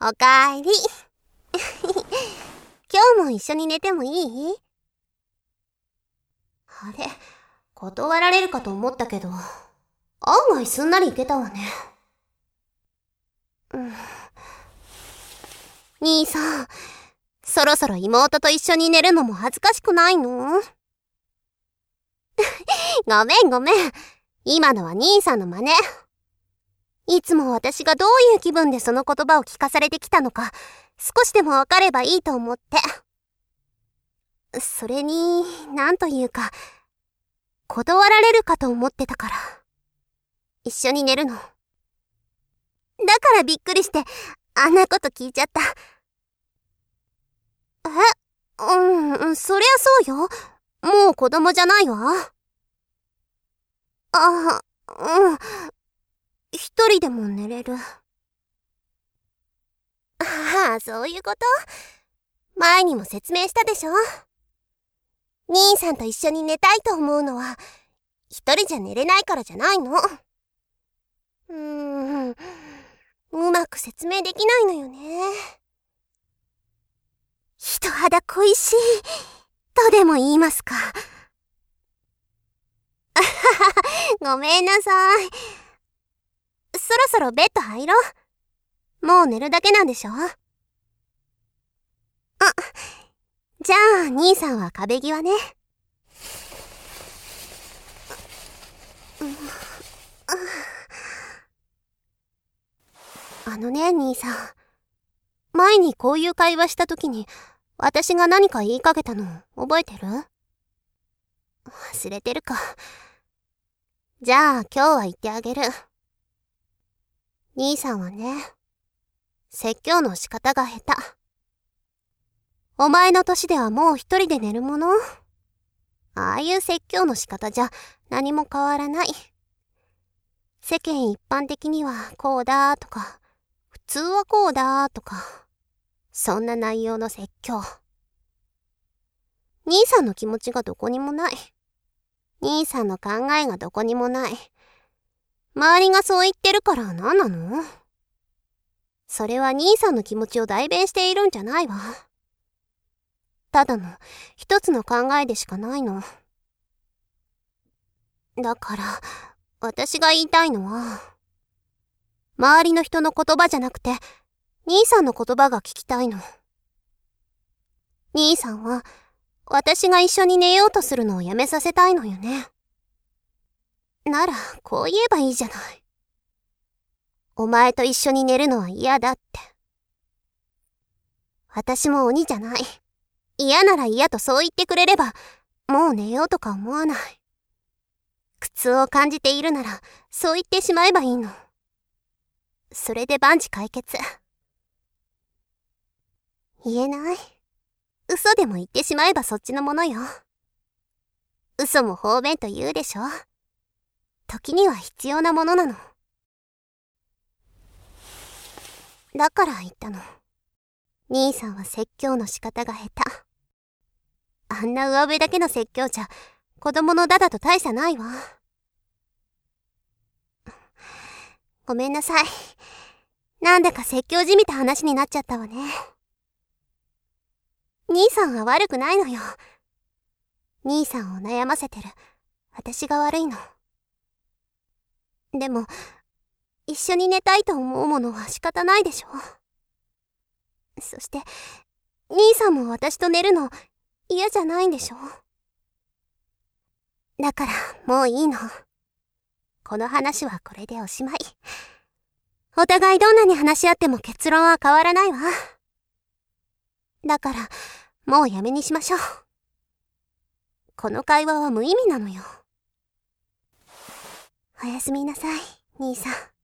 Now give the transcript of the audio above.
おかえり。今日も一緒に寝てもいい？あれ、断られるかと思ったけど、案外すんなりいけたわね。兄さん、そろそろ妹と一緒に寝るのも恥ずかしくないの？ごめんごめん。今のは兄さんの真似。いつも私がどういう気分でその言葉を聞かされてきたのか、少しでもわかればいいと思って。それに、なんというか、断られるかと思ってたから。一緒に寝るの。だからびっくりして、あんなこと聞いちゃった。そりゃそうよ。もう子供じゃないわ。一人でも寝れる。ああ、そういうこと？前にも説明したでしょ。兄さんと一緒に寝たいと思うのは、一人じゃ寝れないからじゃないの。うまく説明できないのよね。人肌恋しいとでも言いますか。ごめんなさい。そろそろベッド入ろう。もう寝るだけなんでしょ？じゃあ兄さんは壁際ね。兄さん。前にこういう会話した時に、私が何か言いかけたの覚えてる？忘れてるか。じゃあ今日は言ってあげる。兄さんはね、説教の仕方が下手。お前の年ではもう一人で寝るもの？ああいう説教の仕方じゃ何も変わらない。世間一般的にはこうだとか、普通はこうだとか、そんな内容の説教。兄さんの気持ちがどこにもない。兄さんの考えがどこにもない。周りがそう言ってるから何なの？それは兄さんの気持ちを代弁しているんじゃないわ。ただの一つの考えでしかないの。だから私が言いたいのは、周りの人の言葉じゃなくて兄さんの言葉が聞きたいの。兄さんは私が一緒に寝ようとするのをやめさせたいのよね。ならこう言えばいいじゃない。お前と一緒に寝るのは嫌だって。私も鬼じゃない。嫌なら嫌とそう言ってくれれば、もう寝ようとか思わない。苦痛を感じているならそう言ってしまえばいいの。それで万事解決。言えない？嘘でも言ってしまえばそっちのものよ。嘘も方便と言うでしょ。時には必要なものなの。だから言ったの。兄さんは説教の仕方が下手。あんな上辺だけの説教じゃ子供のダダと大差ないわ。ごめんなさい。なんだか説教じみた話になっちゃったわね。兄さんは悪くないのよ。兄さんを悩ませてる私が悪いの。でも一緒に寝たいと思うものは仕方ないでしょ。そして兄さんも私と寝るの嫌じゃないんでしょ。だからもういいの。この話はこれでおしまい。お互いどんなに話し合っても結論は変わらないわ。だからもうやめにしましょう。この会話は無意味なのよ。おやすみなさい、兄さん。